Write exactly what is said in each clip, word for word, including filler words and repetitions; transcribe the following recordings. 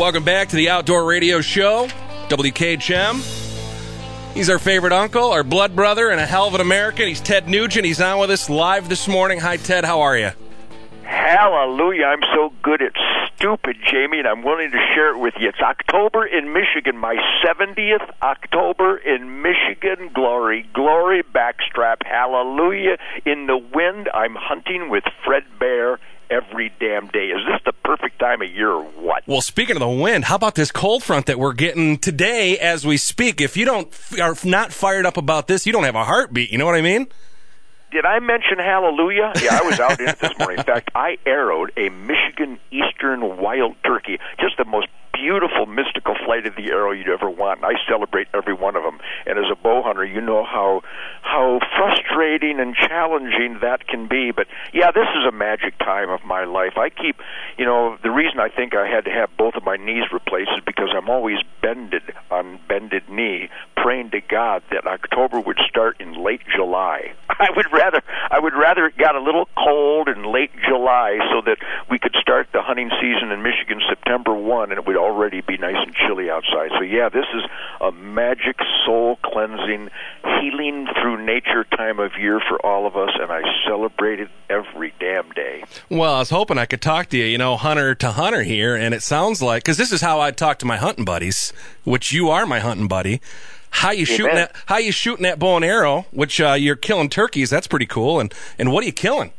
Welcome back to the Outdoor Radio Show, W K H M. He's our favorite uncle, our blood brother, and a hell of an American. He's Ted Nugent. He's on with us live this morning. Hi, Ted. How are you? Hallelujah. I'm so good at stupid, Jamie, and I'm willing to share it with you. It's October in Michigan, my seventieth October in Michigan. Glory, glory, backstrap, hallelujah. In the wind, I'm hunting with Fred Bear every damn day. Is this the perfect time of year or what? Well, speaking of the wind, how about this cold front that we're getting today as we speak? If you don't are not fired up about this, you don't have a heartbeat. You know what I mean? Did I mention hallelujah? Yeah, I was out in it this morning. In fact, I arrowed a Michigan Eastern wild turkey. Just the most beautiful, mystical flight of the arrow you'd ever want. And I celebrate every one of them. And as a bow hunter, you know how how frustrating and challenging that can be. But, yeah, this is a magic time of my life. I keep, you know, the reason I think I had to have both of my knees replaced is because I'm always bended on bended knee, praying to God that October would start in late July. I would rather I would rather it got a little cold in late July so that we could start the hunting season in Michigan September first, and it would already be nice and chilly outside. So, yeah, this is a magic, soul-cleansing, healing through nature time of year for all of us, and I celebrate it every damn day. Well, I was hoping I could talk to you, you know, hunter to hunter here, and it sounds like, because this is how I talk to my hunting buddies, which you are my hunting buddy. How you shooting that? How you shooting that bow and arrow? Which uh, you're killing turkeys. That's pretty cool. And and what are you killing?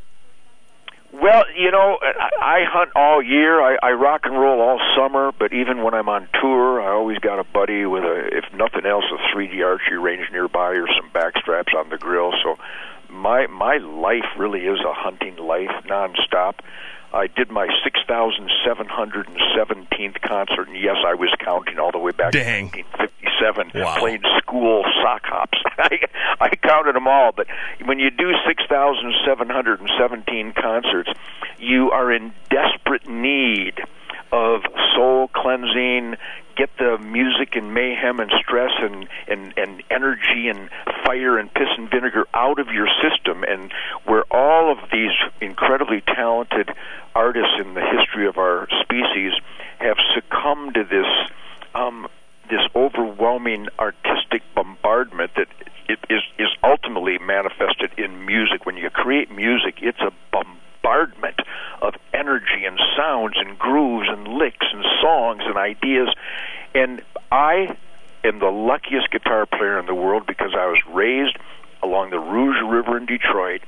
Well, you know, I, I hunt all year. I, I rock and roll all summer. But even when I'm on tour, I always got a buddy with a, if nothing else, a three D archery range nearby or some backstraps on the grill. So my my life really is a hunting life, nonstop. I did my six thousand seven hundred seventeenth concert, and yes, I was counting all the way back Dang. to nineteen fifty-seven, wow. playing school sock hops. I, I counted them all, but when you do six thousand seven hundred seventeen concerts, you are in desperate need of soul cleansing, get the music and mayhem and stress and, and, and energy and fire and piss and vinegar out of your system. And where all of these incredibly talented artists in the history of our species have succumbed to this um, this overwhelming artistic bombardment that it is, is ultimately manifested in music. When you create music, it's a bombardment of energy and sounds and grooves and licks and songs and ideas. And I am the luckiest guitar player in the world because I was raised along the Rouge River in Detroit.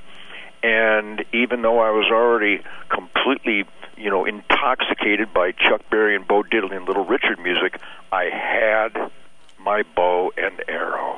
And even though I was already completely, you know, intoxicated by Chuck Berry and Bo Diddley and Little Richard music, I had my bow and arrow.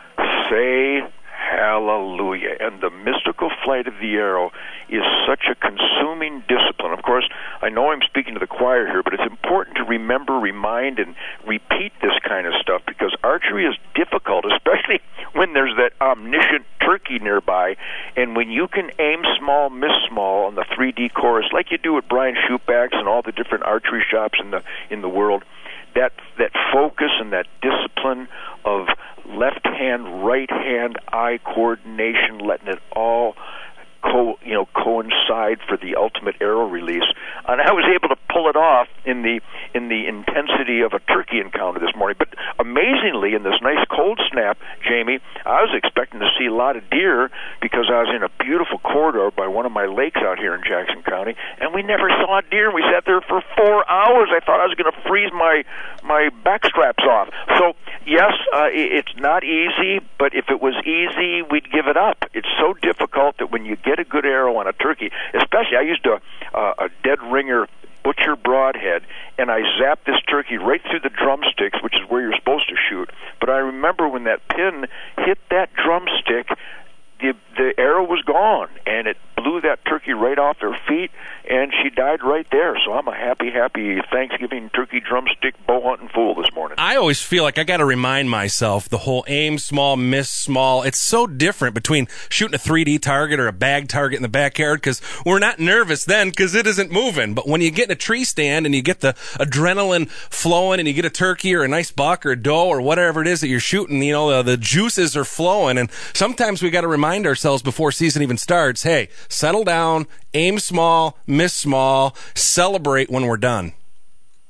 Say hallelujah. And the mystical flight of the arrow is such a consuming discipline. Of course, I know I'm speaking to the choir here, but it's important to remember, remind, and repeat this kind of stuff because archery is difficult, especially when there's that omniscient turkey nearby. And when you can aim small, miss small on the three D chorus, like you do at Brian Shootback's and all the different archery shops in the in the world, that that focus and that discipline of left hand, right hand, eye coordination, letting it all co you know coincide for the ultimate arrow release. And I was able to pull it off in the in the intensity of a turkey encounter this morning. But amazingly, in this nice cold snap, Jamie, I was expecting to see a lot of deer because I was in a beautiful corridor by one of my lakes out here in Jackson County, and we never saw a deer. We sat there for four hours. I thought I was going to freeze my my backstraps off. So yes, uh, it's not easy, but if it was easy, we'd give it up. It's so difficult that when you get a good arrow on a turkey, especially I used a uh, a dead ringer butcher broadhead, and I zapped this turkey right through the drumsticks, which is where you're supposed to shoot. But I remember when that pin hit that drumstick, the the arrow was gone, and it blew that turkey right off her feet, and she died right there. So I'm a happy, happy Thanksgiving turkey drumstick bow hunting fool this morning. I always feel like I got to remind myself the whole aim small, miss small. It's so different between shooting a three D target or a bag target in the backyard because we're not nervous then because it isn't moving. But when you get in a tree stand and you get the adrenaline flowing and you get a turkey or a nice buck or a doe or whatever it is that you're shooting, you know, the, the juices are flowing. And sometimes we got to remind ourselves before season even starts, hey, settle down, aim small, miss small, celebrate when we're done.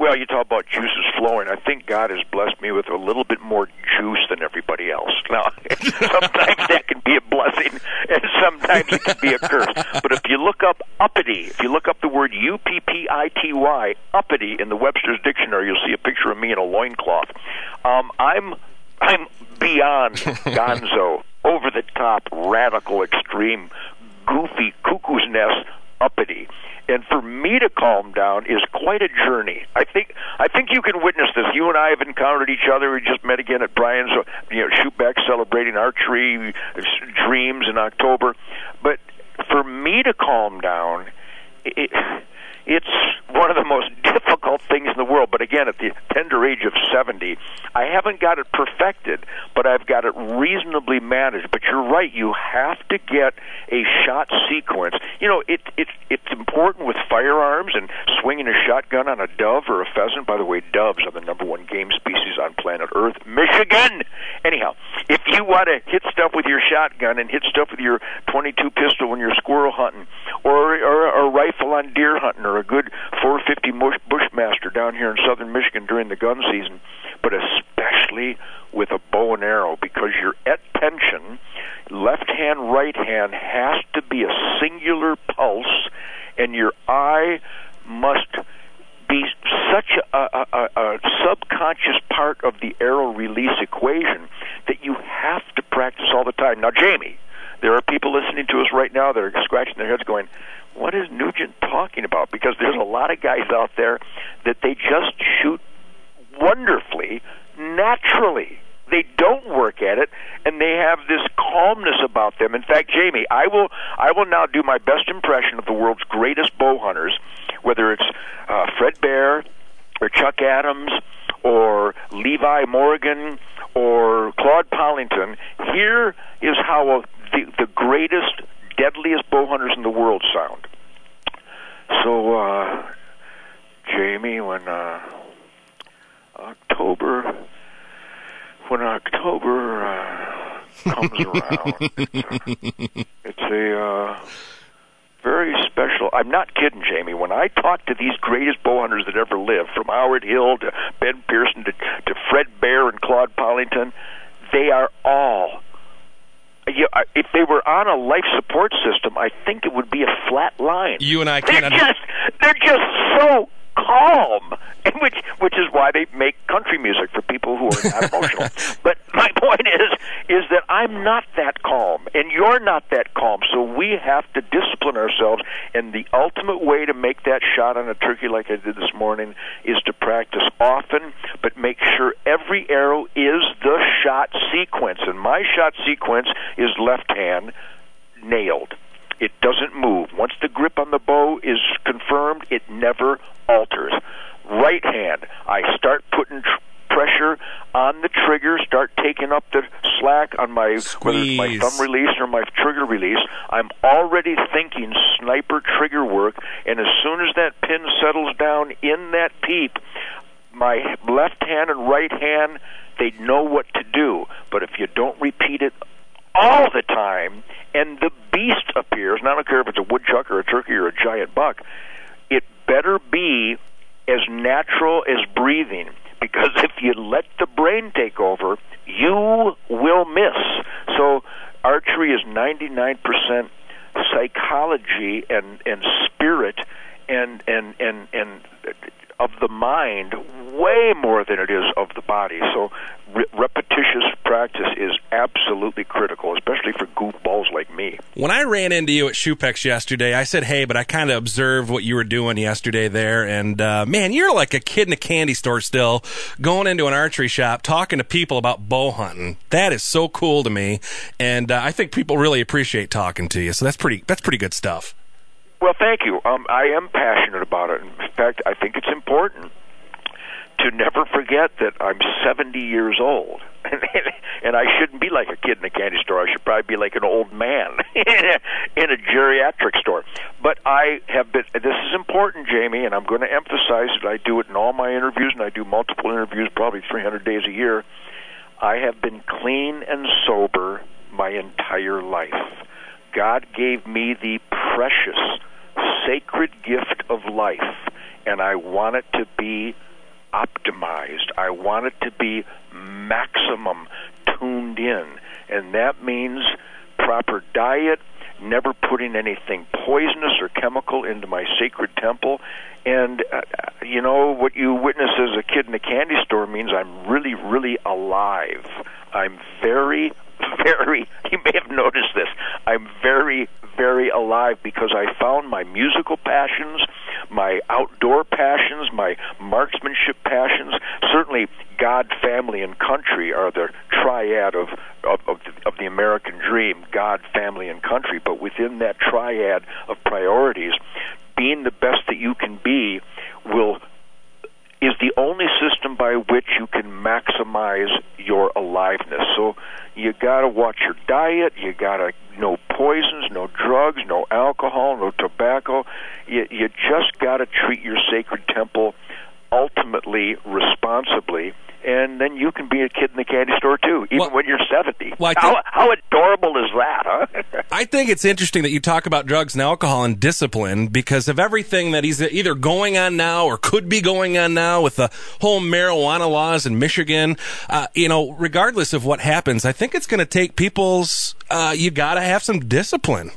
Well, you talk about juices flowing. I think God has blessed me with a little bit more juice than everybody else. Now, sometimes that can be a blessing, and sometimes it can be a curse. But if you look up uppity, if you look up the word U P P I T Y, uppity, in the Webster's Dictionary, you'll see a picture of me in a loincloth. Um, I'm, I'm beyond gonzo, over-the-top, radical, extreme, goofy, cuckoo's nest, uppity. And for me to calm down is quite a journey. I think I think you can witness this. You and I have encountered each other. We just met again at Brian's, you know, shoot back celebrating archery dreams in October. But for me to calm down, it, it's one of the most difficult things in the world. But again, at the tender age of seventy, I haven't got it perfected, but I've got it reasonably managed. But you're right, you have to get a shot sequence. You know, it, it, it's important with firearms and swinging a shotgun on a dove or a pheasant. By the way, doves are the number one game species on planet Earth. Michigan! Anyhow, if you want to hit stuff with your shotgun and hit stuff with your twenty-two pistol when you're squirrel hunting, or, or, or a rifle on deer hunting, or a good four fifty Bushmaster down here in southern Michigan during the gun season, but especially with a bow and arrow, because you're at tension, left hand, right hand has to be a singular pulse, and your eye must be such a, a, a, a subconscious part of the arrow release equation that you have to practice all the time. Now, Jamie, there are people listening to us right now that are scratching their heads going, what is Nugent talking about? Because there's a lot of guys out there that they just shoot wonderfully, naturally. They don't work at it, and they have this calmness about them. In fact, Jamie, I will I will now do my best impression of the world's greatest bow hunters, whether it's uh, Fred Bear or Chuck Adams or Levi Morgan or Claude Pollington. Here is how a, the, the greatest, deadliest bow hunters in the world sound. So, uh, Jamie, when uh, October... When October uh, comes around, it's, it's a uh, very special... I'm not kidding, Jamie. When I talk to these greatest bow hunters that ever lived, from Howard Hill to Ben Pearson to, to Fred Bear and Claude Pollington, they are all... You, if they were on a life support system, I think it would be a flat line. You and I they're can't... Just, they're just so calm, and which which is why they make country music for people who are not emotional. But my point is is that I'm not that calm, and you're not that calm, so we have to discipline ourselves, and the ultimate way to make that shot on a turkey like I did this morning is to practice often, but make sure every arrow is the shot sequence, and my shot sequence is left hand, nailed. It doesn't move. Once the grip on the bow is confirmed, it never alters. Right hand, I start putting tr- pressure on the trigger, start taking up the slack on my, whether it's my thumb release or my trigger release. I'm already thinking sniper trigger work, and as soon as that pin settles down in that peep, my left hand and right hand, they know what to do. But if you don't repeat it all the time, and the beast appears, and I don't care if it's a woodchuck or a turkey or a giant buck, it better be as natural as breathing, because if you let the brain take over, you will miss. So archery is ninety-nine percent psychology and, and spirit and, and, and, and of the mind, way more than it is of the body. So re- repetitious practice is absolutely critical, especially for goofballs like me. When I ran into you at Shoepex yesterday, I said, hey, but I kind of observed what you were doing yesterday there, and uh, man, you're like a kid in a candy store still, going into an archery shop, talking to people about bow hunting. That is so cool to me, and uh, I think people really appreciate talking to you, so that's pretty, that's pretty good stuff. Well, thank you. Um, I am passionate about it. In fact, I think it's important to never forget that I'm seventy years old, and I shouldn't be like a kid in a candy store. I should probably be like an old man in, a, in a geriatric store. But I have been, this is important, Jamie, and I'm going to emphasize that I do it in all my interviews, and I do multiple interviews probably three hundred days a year. I have been clean and sober my entire life. God gave me the precious, sacred gift of life, and I want it to be optimized. I want it to be maximum tuned in, and that means proper diet, never putting anything poisonous or chemical into my sacred temple. And, uh, you know, what you witness as a kid in a candy store means I'm really, really alive. I'm very, very, you may have noticed this, I'm very, very alive because I found my musical passions, my outdoor passions, my marksmanship passions. Certainly God, family, and country are the triad of, of, of, the, of the American dream, God, family, and country. But within that triad of priorities, being the best that you can be will is the only system by which you can maximize your aliveness. So you got to watch your diet. You got to no poisons, no drugs, no alcohol, no tobacco. You, you just got to treat your sacred temple ultimately responsibly, and then you can be a kid in the candy store too, even well, when you're seventy. Well, think, how, how adorable is that, huh? I think it's interesting that you talk about drugs and alcohol and discipline because of everything that he's either going on now or could be going on now with the whole marijuana laws in Michigan. Uh, you know, regardless of what happens, I think it's going to take people's, uh, you got to have some discipline.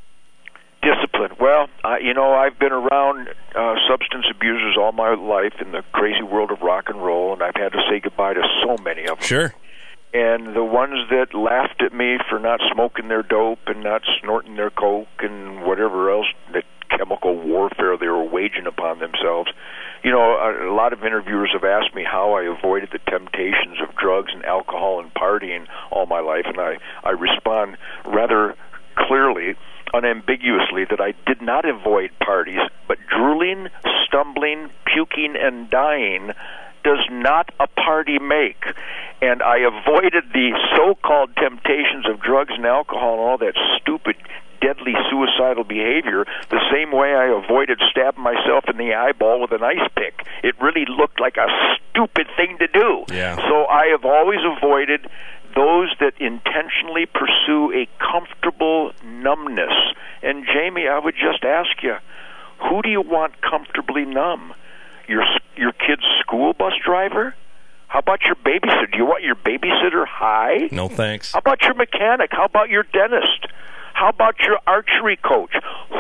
Discipline. Well, uh, you know, I've been around uh, substance abusers all my life in the crazy world of rock and roll, and I've had to say goodbye to so many of them. Sure. And the ones that laughed at me for not smoking their dope and not snorting their coke and whatever else, that chemical warfare they were waging upon themselves. You know, a, a lot of interviewers have asked me how I avoided the temptations of drugs and alcohol and partying all my life, and I, I respond rather clearly, unambiguously, that I did not avoid parties, but drooling, stumbling, puking, and dying does not a party make. And I avoided the so-called temptations of drugs and alcohol and all that stupid, deadly suicidal behavior the same way I avoided stabbing myself in the eyeball with an ice pick. It really looked like a stupid thing to do. Yeah. So I have always avoided those that intentionally pursue a comfortable numbness. And Jamie, I would just ask you, who do you want comfortably numb? Your your kid's school bus driver? How about your babysitter? Do you want your babysitter high? No thanks. How about your mechanic? How about your dentist? How about your archery coach?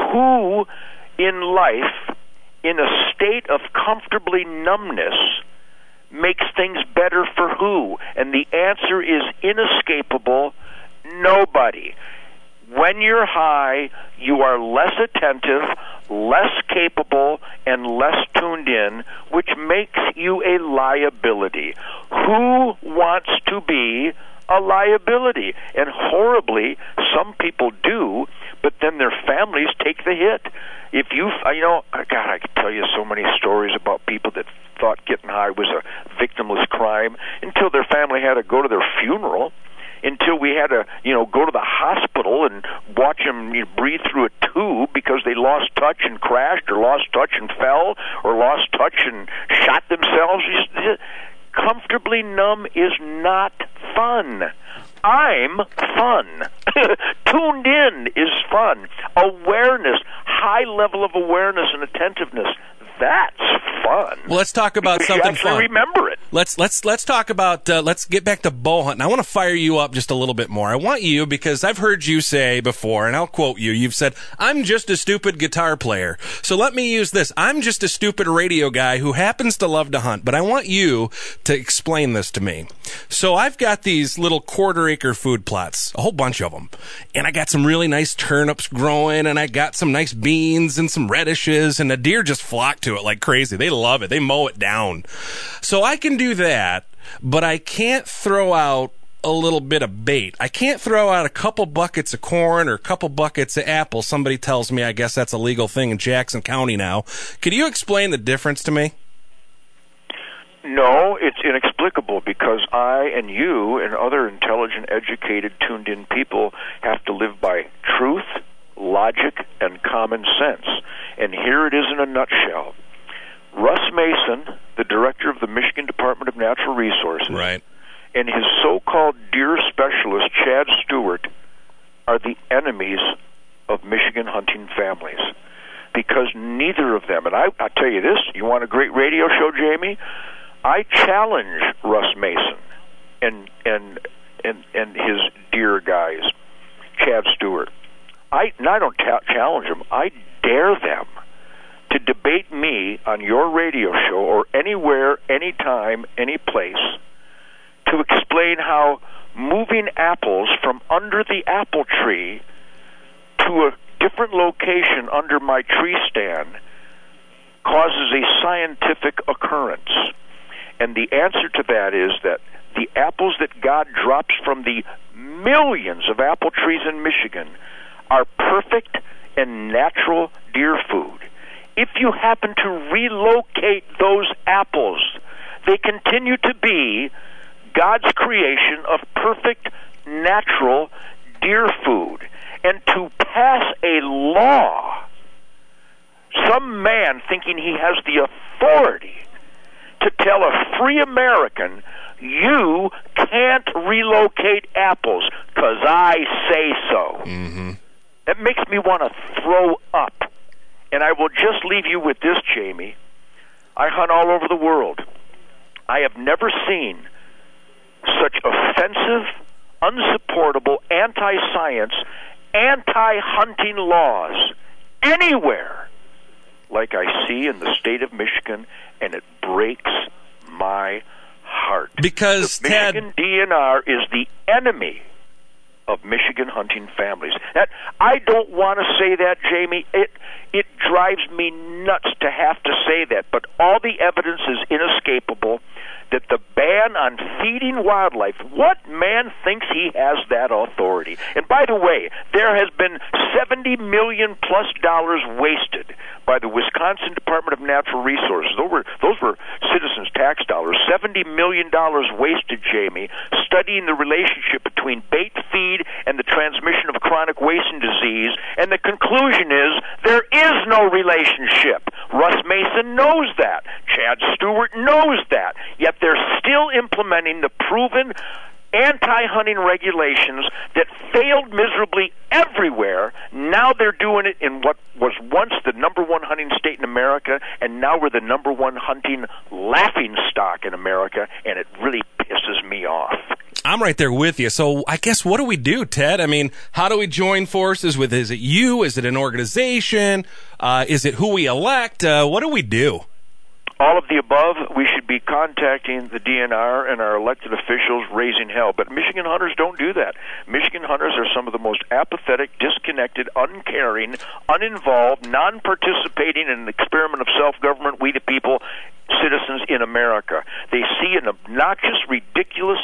Who in life, in a state of comfortably numbness, makes things better for who? And the answer is inescapable: nobody. When you're high, you are less attentive, less capable, and less tuned in, which makes you a liability. Who wants to be a liability? And horribly, some people do, but then their families take the hit. If you, you know, God, I could tell you so many stories about people that thought getting high was a victimless crime until their family had to go to their funeral, until we had to, you know, go to the hospital and watch them, you know, breathe through a tube because they lost touch and crashed, or lost touch and fell, or lost touch and shot themselves. Comfortably numb is not fun. I'm fun. Tuned in is fun. Awareness, high level of awareness and attentiveness, that's fun. Well, let's talk about something you fun. Remember it. Let's let's let's talk about. Uh, let's get back to bow hunting. I want to fire you up just a little bit more. I want you, because I've heard you say before, and I'll quote you. You've said, "I'm just a stupid guitar player." So let me use this. I'm just a stupid radio guy who happens to love to hunt. But I want you to explain this to me. So I've got these little quarter-acre food plots, a whole bunch of them, and I got some really nice turnips growing, and I got some nice beans and some radishes, and the deer just flock to it like crazy. They love it. They mow it down. So I can do that, but I can't throw out a little bit of bait. I can't throw out a couple buckets of corn or a couple buckets of apples. Somebody tells me I guess that's a legal thing in Jackson County now. Could you explain the difference to me? No, it's inexplicable, because I and you and other intelligent, educated, tuned-in people have to live by truth, logic, and common sense. And here it is in a nutshell. Russ Mason, the director of the Michigan Department of Natural Resources, right, and his so-called deer specialist, Chad Stewart, are the enemies of Michigan hunting families. Because neither of them, and I, I'll tell you this, you want a great radio show, Jamie? I challenge Russ Mason and and and and his dear guys, Chad Stewart. I, and I don't ta- challenge them. I dare them to debate me on your radio show or anywhere, anytime, any place, to explain how moving apples from under the apple tree to a different location under my tree stand causes a scientific occurrence. And the answer to that is that the apples that God drops from the millions of apple trees in Michigan are perfect and natural deer food. If you happen to relocate those apples, they continue to be God's creation of perfect, natural deer food. And to pass a law, some man thinking he has the authority to tell a free American, you can't relocate apples because I say so. Mm-hmm. That makes me want to throw up. And I will just leave you with this, Jamie. I hunt all over the world. I have never seen such offensive, unsupportable, anti-science, anti-hunting laws anywhere like I see in the state of Michigan, and it breaks my heart. Because, the Ted, Michigan D N R is the enemy of Michigan hunting families. That I don't want to say that, Jamie. It it drives me nuts to have to say that, but all the evidence is inescapable that the ban on feeding wildlife, what man thinks he has that authority? And by the way, there has been seventy million plus dollars wasted by the Wisconsin Department of Natural Resources. Those were, those were citizens' tax dollars. seventy million dollars wasted, Jamie, studying the relationship between bait feed and the transmission of chronic wasting disease. And the conclusion is there is no relationship. Russ Mason knows that. Chad Stewart knows that. Yet they're still implementing the proven anti-hunting regulations that failed miserably everywhere. Now they're doing it in what was once the number one hunting state in America, and now we're the number one hunting laughing stock in America, and it really pisses me off. I'm right there with you. So I guess what do we do, Ted? I mean, how do we join forces with, is it you? Is it an organization? Uh, is it who we elect? Uh, what do we do? All of the above. We should be contacting the D N R and our elected officials raising hell. But Michigan hunters don't do that. Michigan hunters are some of the most apathetic, disconnected, uncaring, uninvolved, non-participating in an experiment of self-government, we the people, citizens in America. They see an obnoxious, ridiculous,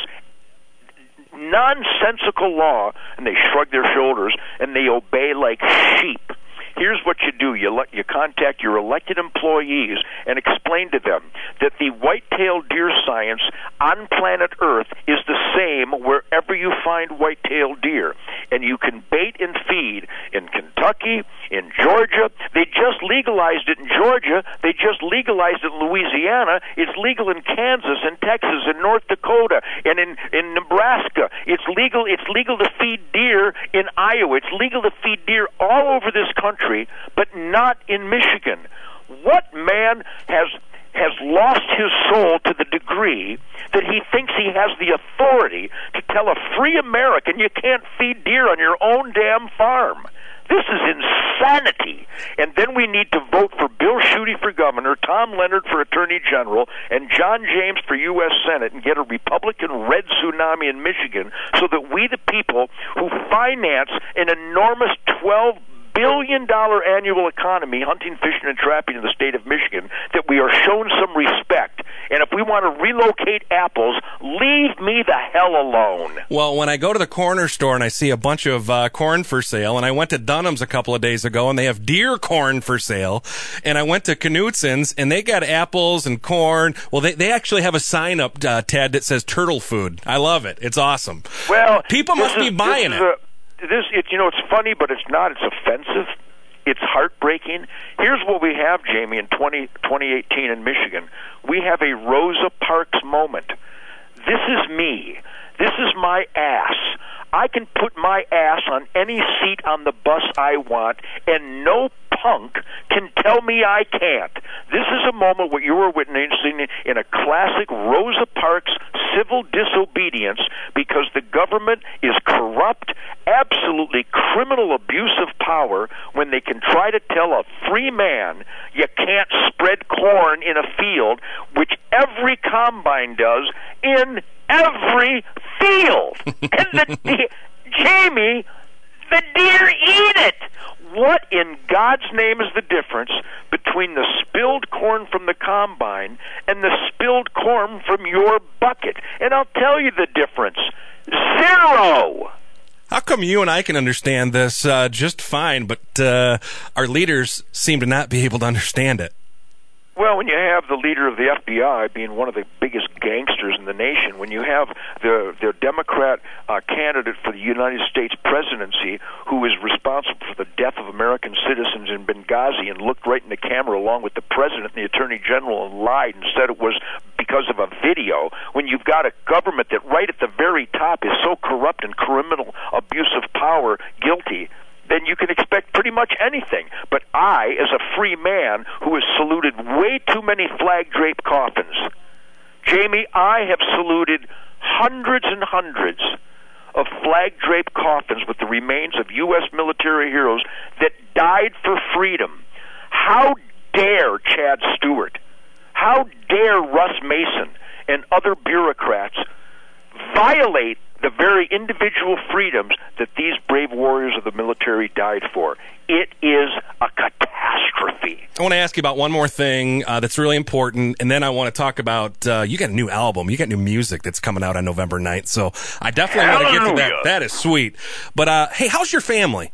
nonsensical law, and they shrug their shoulders, and they obey like sheep. Here's what you do. You let, you contact your elected employees and explain to them that the white-tailed deer science on planet Earth is the same wherever you find white-tailed deer. And you can bait and feed in Kentucky, in Georgia. They just legalized it in Georgia. They just legalized it in Louisiana. It's legal in Kansas and Texas and North Dakota and in, in Nebraska. It's legal, it's legal to feed deer in Iowa. It's legal to feed deer all over this country, but not in Michigan. What man has has lost his soul to the degree that he thinks he has the authority to tell a free American you can't feed deer on your own damn farm? This is insanity. And then we need to vote for Bill Schuette for governor, Tom Leonard for attorney general, and John James for U S Senate, and get a Republican red tsunami in Michigan so that we, the people who finance an enormous twelve billion dollars annual economy, hunting, fishing, and trapping in the state of Michigan, that we are shown some respect. And if we want to relocate apples, leave me the hell alone. Well, when I go to the corner store and I see a bunch of uh, corn for sale, and I went to Dunham's a couple of days ago, and they have deer corn for sale, and I went to Knutson's, and they got apples and corn. Well, they, they actually have a sign up, uh, Ted, that says turtle food. I love it. It's awesome. Well, people must is, be buying it. A, This, it, you know, it's funny, but it's not. It's offensive. It's heartbreaking. Here's what we have, Jamie, in twenty, twenty eighteen in Michigan. We have a Rosa Parks moment. This is me. This is my ass. I can put my ass on any seat on the bus I want, and no punk can tell me I can't. This is a moment what you were witnessing in a classic Rosa Parks civil disobedience because the government is corrupt, absolutely criminal abuse of power when they can try to tell a free man you can't spread corn in a field, which every combine does in every field. And the de- Jamie, the deer eat it. What in God's name is the difference between the spilled corn from the combine and the spilled corn from your bucket? And I'll tell you the difference. Zero. How come you and I can understand this uh, just fine, but uh, our leaders seem to not be able to understand it? Well, when you have the leader of the F B I being one of the biggest gangsters in the nation, when you have the the Democrat uh, candidate for the United States presidency who is responsible for the death of American citizens in Benghazi and looked right in the camera along with the president and the attorney general and lied and said it was because of a video, when you've got a government that right at the very top is so corrupt and criminal abuse of power guilty, then you can expect pretty much anything. But I, as a free man who has saluted way too many flag-draped coffins, Jamie, I have saluted hundreds and hundreds of flag-draped coffins with the remains of U S military heroes that died for freedom. How dare Chad Stewart, how dare Russ Mason and other bureaucrats violate the very individual freedoms that these brave warriors of the military died for? It is a catastrophe. I want to ask you about one more thing uh, that's really important, and then I want to talk about, uh, you got a new album, you got new music that's coming out on November ninth, so I definitely want to get to that. That is sweet. But, uh, hey, how's your family?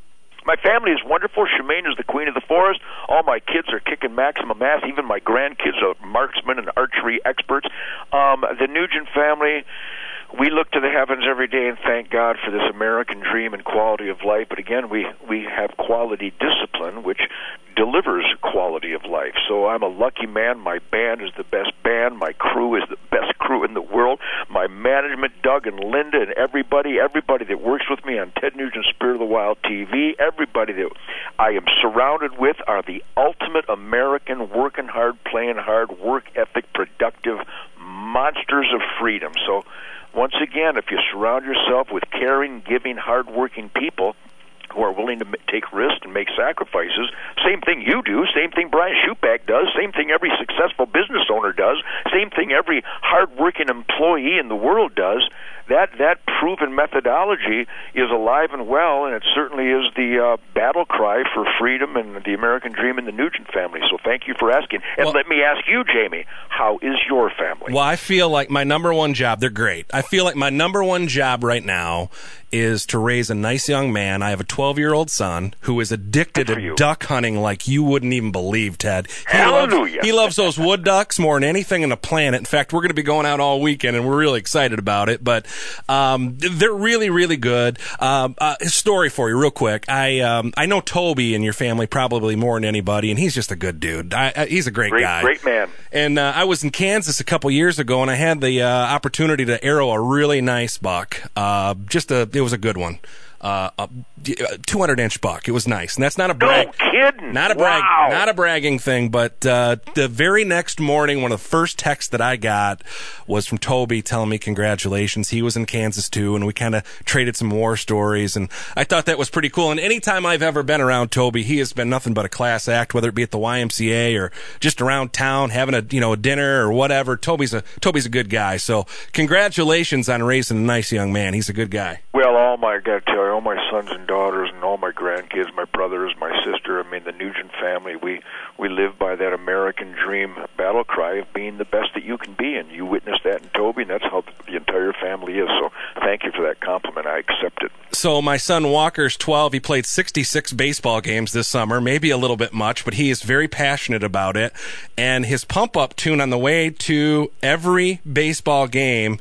My family is wonderful. Shemaine is the queen of the forest. All my kids are kicking maximum ass. Even my grandkids are marksmen and archery experts. Um, the Nugent family, we look to the heavens every day and thank God for this American dream and quality of life. But again, we, we have quality discipline, which delivers quality of life. So I'm a lucky man. My band is the best band. My crew is the best crew in the world. My management, Doug and Linda and everybody, everybody that works with me on Ted Nugent's Spirit of the Wild T V, everybody that I am surrounded with are the ultimate American, working hard, playing hard, work ethic, productive monsters of freedom. So once again, if you surround yourself with caring, giving, hard-working people who are willing to take risks and make sacrifices, same thing you do, same thing Brian Schupak does, same thing every successful business owner does, same thing every hard-working employee in the world does, that that proven methodology is alive and well, and it certainly is the uh, battle cry for freedom and the American dream in the Nugent family. So thank you for asking. And well, let me ask you, Jamie, how is your family? Well, I feel like my number one job, they're great. I feel like my number one job right now is to raise a nice young man. I have a twelve-year-old son who is addicted to you. duck hunting like you wouldn't even believe, Ted. He Hallelujah. Loves, he loves those wood ducks more than anything on the planet. In fact, we're going to be going out all weekend, and we're really excited about it. But um, they're really, really good. Um, uh, story for you real quick. I um, I know Toby in your family probably more than anybody, and he's just a good dude. I, I, he's a great, great guy. Great man. And uh, I was in Kansas a couple years ago, and I had the uh, opportunity to arrow a really nice buck. Uh, just a, it was a good one. Uh, a two hundred inch buck. It was nice, and that's not a brag. No kidding. Not a brag. Wow. Not a bragging thing. But uh, the very next morning, one of the first texts that I got was from Toby telling me congratulations. He was in Kansas too, and we kind of traded some war stories, and I thought that was pretty cool. And anytime I've ever been around Toby, he has been nothing but a class act, whether it be at the Y M C A or just around town having a you know a dinner or whatever. Toby's a Toby's a good guy. So congratulations on raising a nice young man. He's a good guy. Well, all my I got to tell you, all my sons and daughters and all my grandkids, my brothers, my sister, I mean, the Nugent family, we, we live by that American dream battle cry of being the best that you can be, and you witnessed that in Toby, and that's how the entire family is. So thank you for that compliment. I accept it. So my son Walker's twelve. He played sixty-six baseball games this summer, maybe a little bit much, but he is very passionate about it. And his pump-up tune on the way to every baseball game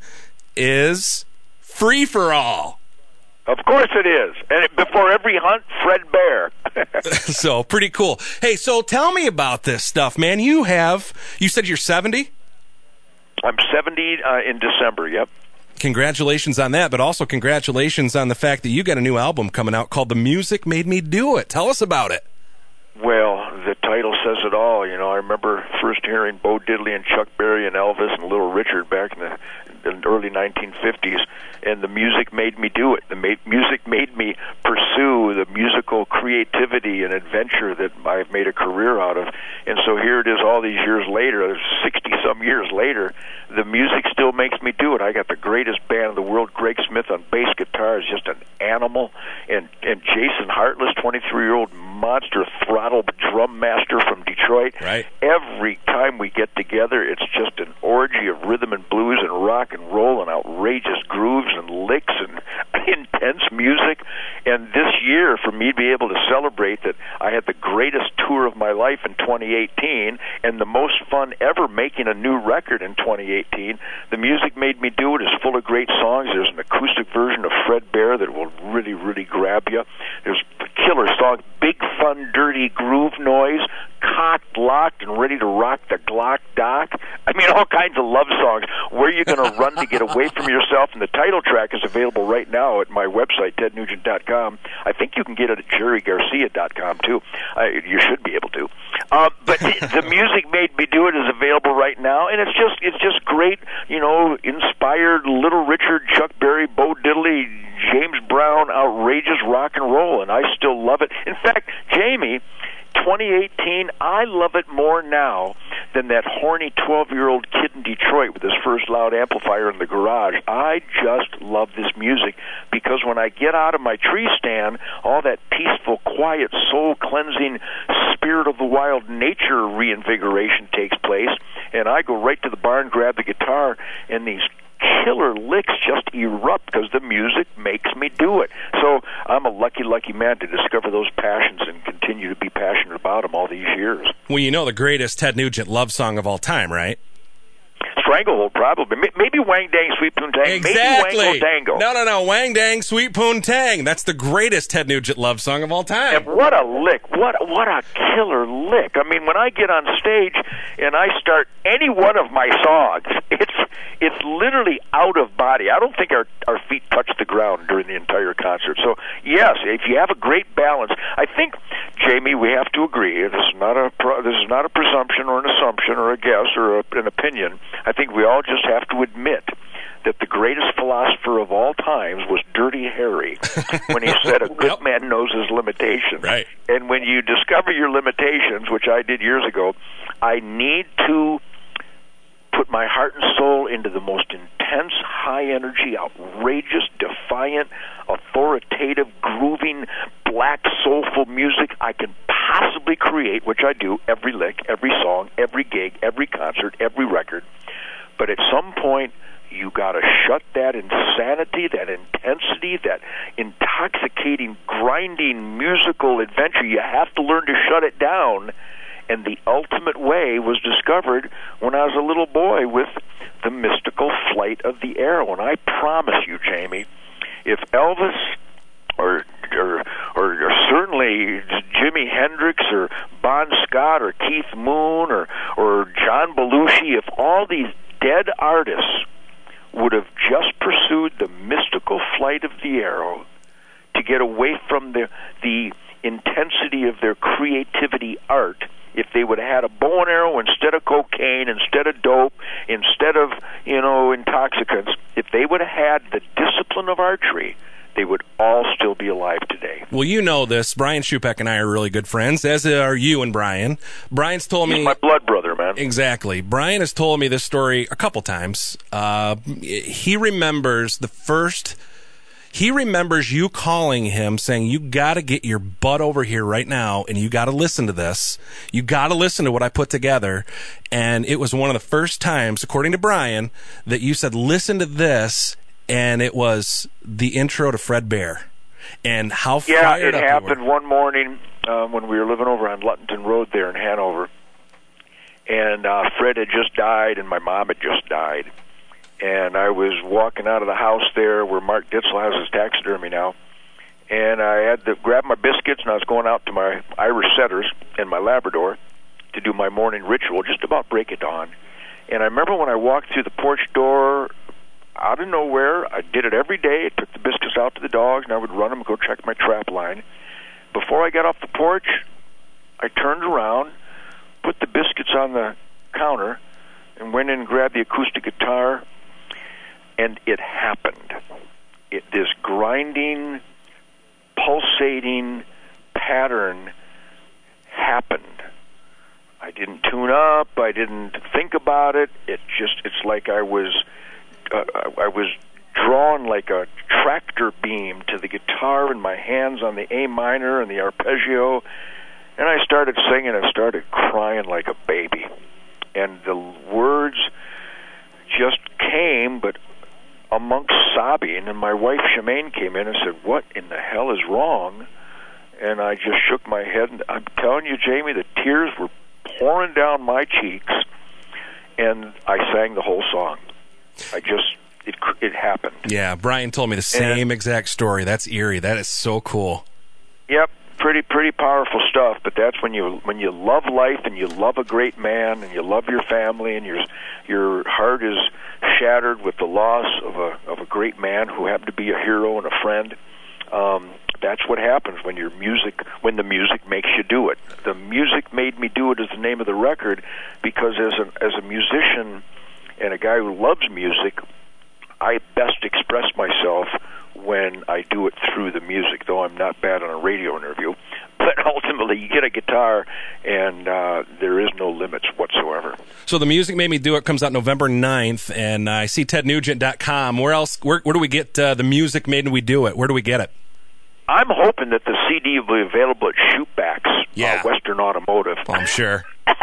is Free for All. Of course it is. And before every hunt, Fred Bear. So, pretty cool. Hey, so tell me about this stuff, man. You have, you said you're seventy? I'm seventy uh, in December, yep. congratulations on that, but also congratulations on the fact that you got a new album coming out called The Music Made Me Do It. Tell us about it. Well, the title says it all. You know, I remember first hearing Bo Diddley and Chuck Berry and Elvis and Little Richard back in the, in the early nineteen fifties, and the music made me do it. The ma- music made me pursue the musical creativity and adventure that I've made a career out of. And so here it is all these years later, sixty-some years later, the music still makes me do it. I got the greatest band in the world. Greg Smith on bass guitar is just an animal, and, and Jason Hartless, twenty-three-year-old monster throttle drum master from Detroit. Right. Every time we get together, it's just an orgy of rhythm and blues and rock and roll and outrageous grooves and licks and intense music. And this year, for me to be able to celebrate that I had the greatest tour of my life in twenty eighteen and the most fun ever making a new record in twenty eighteen, The Music Made Me Do It is full of great songs. There's an acoustic version of Fred Bear that will really, really grab you. There's killer songs, big, fun, dirty groove noise, cocked, locked, and ready to rock the Glock Doc. I mean, all kinds of love songs. Where you going to run to get away from yourself? And the title track is available right now at my website, ted nugent dot com. I think you can get it at jerry garcia dot com, too. Uh, you should be able to. Uh, but The Music Made Me Do It is available right now, and it's just it's just great, you know, inspired Little Richard, Chuck Berry, Bo Diddley, James Brown, outrageous rock and roll, and I still love it. In fact, Jamie, twenty eighteen, I love it more now than that horny twelve-year-old kid in Detroit with his first loud amplifier in the garage. I just love this music because when I get out of my tree stand, all that peaceful, quiet, soul-cleansing, spirit of the wild nature reinvigoration takes place, and I go right to the barn, grab the guitar, and these killer licks just erupt because the music makes me do it. So I'm a lucky, lucky man to discover those passions and continue to be passionate about them all these years. Well, you know the greatest Ted Nugent love song of all time, right? Stranglehold, probably. Maybe Wang Dang, Sweet Poontang. Exactly. Maybe Wango Dango. No, no, no. Wang Dang, Sweet Poontang. That's the greatest Ted Nugent love song of all time. And what a lick. What, what a killer lick. I mean, when I get on stage and I start any one of my songs, it's it's literally out of body. I don't think our, our feet touch the ground during the entire concert. So, yes, if you have a great balance, I think, Jamie, we have to agree. This is not a this is not a presumption or an assumption or a guess or a, an opinion. I think we all just have to admit that the greatest philosopher of all times was Dirty Harry when he said a good yep. man knows his limitations. Right. And when you discover your limitations, which I did years ago, I need to put my heart and soul into the most intense, high-energy, outrageous, defiant, authoritative, grooving, black, soulful music I can possibly create, which I do every lick, every song, every gig, every concert, every record. But at some point, you got to shut that insanity, that intensity, that intoxicating, grinding musical adventure. You have to learn to shut it down. And the ultimate way was discovered when I was a little boy with the mystical flight of the arrow. And I promise you, Jamie, if Elvis or or, or, or certainly Jimi Hendrix or Bon Scott or Keith Moon or, or John Belushi, if all these dead artists would have just pursued the mystical flight of the arrow to get away from the the intensity of their creativity art, if they would have had a bow and arrow instead of cocaine, instead of dope, instead of, you know, intoxicants, if they would have had the discipline of archery, they would all still be alive today. Well, you know this. Brian Shupeck and I are really good friends, as are you and Brian. Brian's told He's me... my blood brother, man. Exactly. Brian has told me this story a couple times. Uh, he remembers the first... He remembers you calling him saying, you got to get your butt over here right now, and you got to listen to this. You got to listen to what I put together. And it was one of the first times, according to Brian, that you said, listen to this, and it was the intro to Fred Bear. And how yeah, fired up it happened you were. One morning um, when we were living over on Luttonton Road there in Hanover. And uh, Fred had just died, and my mom had just died. And I was walking out of the house there where Mark Ditzel has his taxidermy now, and I had to grab my biscuits, and I was going out to my Irish setters and my Labrador to do my morning ritual, just about break of dawn. And I remember when I walked through the porch door, out of nowhere, I did it every day. I took the biscuits out to the dogs, and I would run them and go check my trap line. Before I got off the porch, I turned around, put the biscuits on the counter, and went in and grabbed the acoustic guitar, and it happened. It, this grinding, pulsating pattern happened. I didn't tune up. I didn't think about it. It just, it's like I was, uh, I was drawn like a tractor beam to the guitar and my hands on the A minor and the arpeggio. And I started singing and started crying like a baby. And the words just came, but amongst sobbing. And my wife, Shemaine, came in and said, "What in the hell is wrong?" And I just shook my head. And I'm telling you, Jamie, the tears were pouring down my cheeks, and I sang the whole song. I just, it it happened. Yeah, Brian told me the same and, exact story. That's eerie. That is so cool. Yep, pretty pretty powerful stuff. But that's when you when you love life and you love a great man and you love your family and your your heart is shattered with the loss of a of a great man who happened to be a hero and a friend. Um, that's what happens when your music, when the music makes you do it. The Music Made Me Do It is the name of the record because as a, as a musician and a guy who loves music, I best express myself when I do it through the music, though I'm not bad on a radio interview. But ultimately, you get a guitar, and uh, there is no limits whatsoever. So The Music Made Me Do It comes out November ninth, and I see ted nugent dot com. Where else? Where, where do we get uh, The Music Made Me Do It? Where do we get it? I'm hoping that the C D will be available at Shootbacks, yeah. uh, Western Automotive. Oh, I'm sure.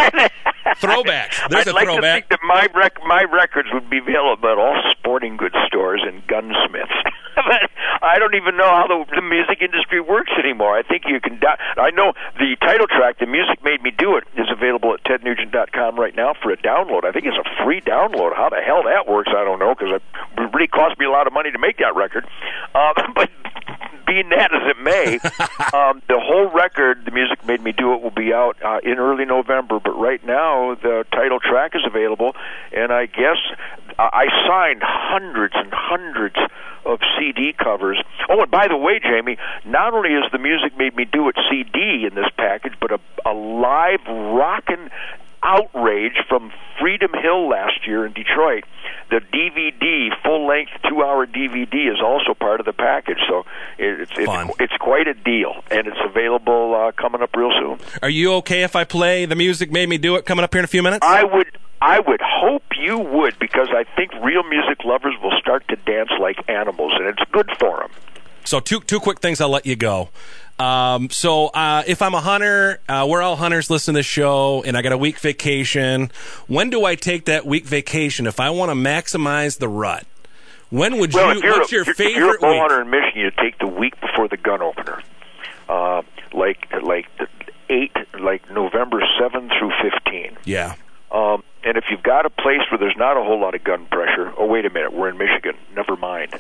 Throwbacks. There's I'd a like throwback. to think that my rec- my records would be available at all sporting goods stores and gunsmiths. But I don't even know how the, the music industry works anymore. I think you can. Do- I know the title track, "The Music Made Me Do It," is available at ted nugent dot com right now for a download. I think it's a free download. How the hell that works, I don't know, because it really cost me a lot of money to make that record. Uh, but being that as it may, um, the whole record, "The Music Made Me Do It," will be out uh, in early November. But right now, the title track is available, and I guess uh, I signed hundreds and hundreds of C D covers. Oh, and by the way, Jamie, not only is "The Music Made Me Do It" C D in this package, but a, a live rockin' outrage from Freedom Hill last year in Detroit. The D V D, full-length, two-hour D V D, is also part of the package. So it's it's, it's quite a deal, and it's available uh, coming up real soon. Are you okay if I play "The Music Made Me Do It" coming up here in a few minutes? I would. I would hope you would, because I think real music lovers will start to dance like animals, and it's good for them. So two two quick things, I'll let you go. Um, so uh, if I'm a hunter, uh, we're all hunters listening to this show, and I got a week vacation. When do I take that week vacation if I want to maximize the rut? When would well, you? If you're what's a, your if favorite you're a bow week? hunter in Michigan, you take the week before the gun opener, uh, like like the eight, like November seventh through fifteen. Yeah. Um, and if you've got a place where there's not a whole lot of gun pressure, oh, wait a minute, we're in Michigan. Never mind.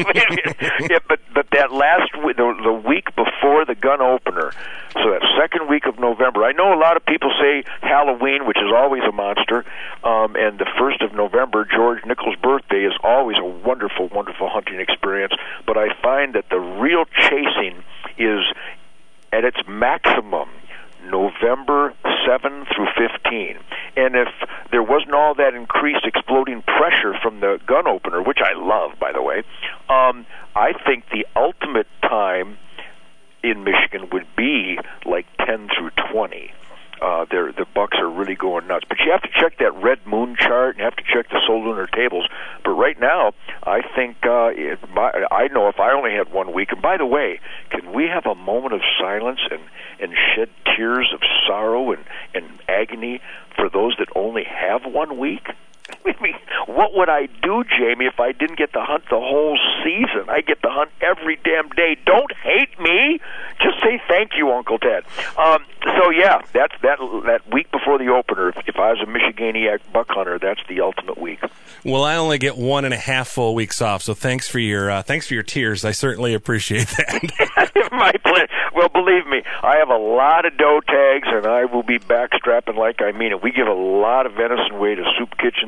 yeah, but but that last week, the, the week before the gun opener, so that second week of November. I know a lot of people say Halloween, which is always a monster, um, and the first of November, George Nichols' birthday, is always a wonderful, wonderful hunting experience. But I find that the real chasing is at its maximum November seventh through fifteen. And if there wasn't all that increased exploding pressure from the gun opener, which I love, by the way, um, I think the ultimate time in Michigan would be like ten through twenty. Uh, the bucks are really going nuts. But you have to check that red moon chart, and you have to check the solar lunar tables. But right now, I think uh, it, my, I know if I only had one week. And by the way, can we have a moment of silence and, and shed tears of sorrow and, and agony for those that only have one week? I mean, what would I do, Jamie, if I didn't get to hunt the whole season? I get to hunt every damn day. Don't hate me. Just say thank you, Uncle Ted. Um, so, yeah, that's that that week before the opener. If, if I was a Michiganiac buck hunter, that's the ultimate week. Well, I only get one and a half full weeks off, so thanks for your uh, thanks for your tears. I certainly appreciate that. My pleasure. Well, believe me, I have a lot of doe tags, and I will be backstrapping like I mean it. We give a lot of venison away to soup kitchens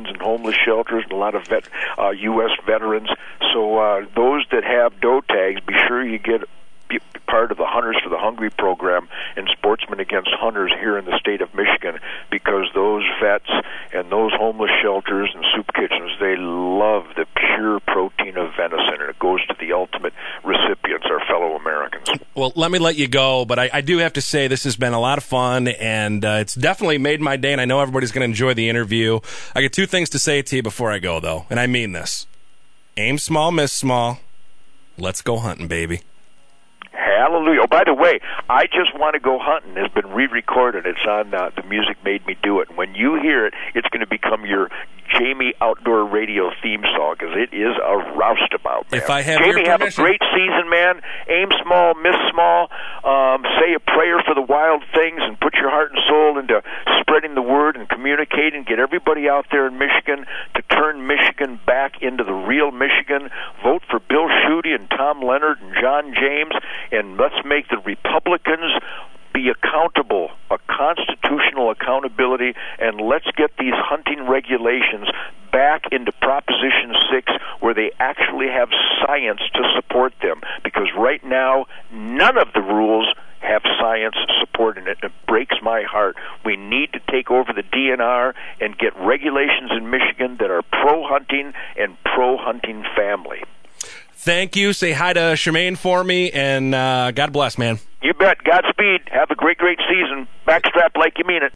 veterans and homeless shelters, and a lot of vet, uh, U S veterans. So uh, those that have doe tags, be sure you get be part of the Hunters for the Hungry program and Sportsmen Against Hunters here in the state of Michigan, because those vets and those homeless shelters and soup kitchens, they love the pure protein of venison, and it goes to the ultimate recipients, our fellow Americans. Well, let me let you go, but I, I do have to say this has been a lot of fun, and uh, it's definitely made my day, and I know everybody's going to enjoy the interview. I got two things to say to you before I go, though, and I mean this. Aim small, miss small. Let's go hunting, baby. Hallelujah. Oh, by the way, I Just Want to Go Hunting has been re-recorded. It's on uh, The Music Made Me Do It. And when you hear it, it's going to become your Jamie Outdoor Radio theme song, because it is a roustabout, man. If I have Jamie, your have a permission. great season, man. Aim small, miss small. Um, say a prayer for the wild things, and put your heart and soul into spreading the word and communicating. Get everybody out there in Michigan to turn Michigan back into the real Michigan. Vote for Bill Schuette and Tom Leonard and John James, and let's make the Republicans be accountable, a constitutional accountability, and let's get these hunting regulations back into Proposition six, where they actually have science to support them, because right now none of the rules have science supporting it. It breaks my heart. We need to take over the D N R and get regulations in Michigan that are pro-hunting and pro-hunting family. Thank you. Say hi to Shemaine for me, and uh, God bless, man. You bet. Godspeed. Have a great, great season. Backstrap like you mean it.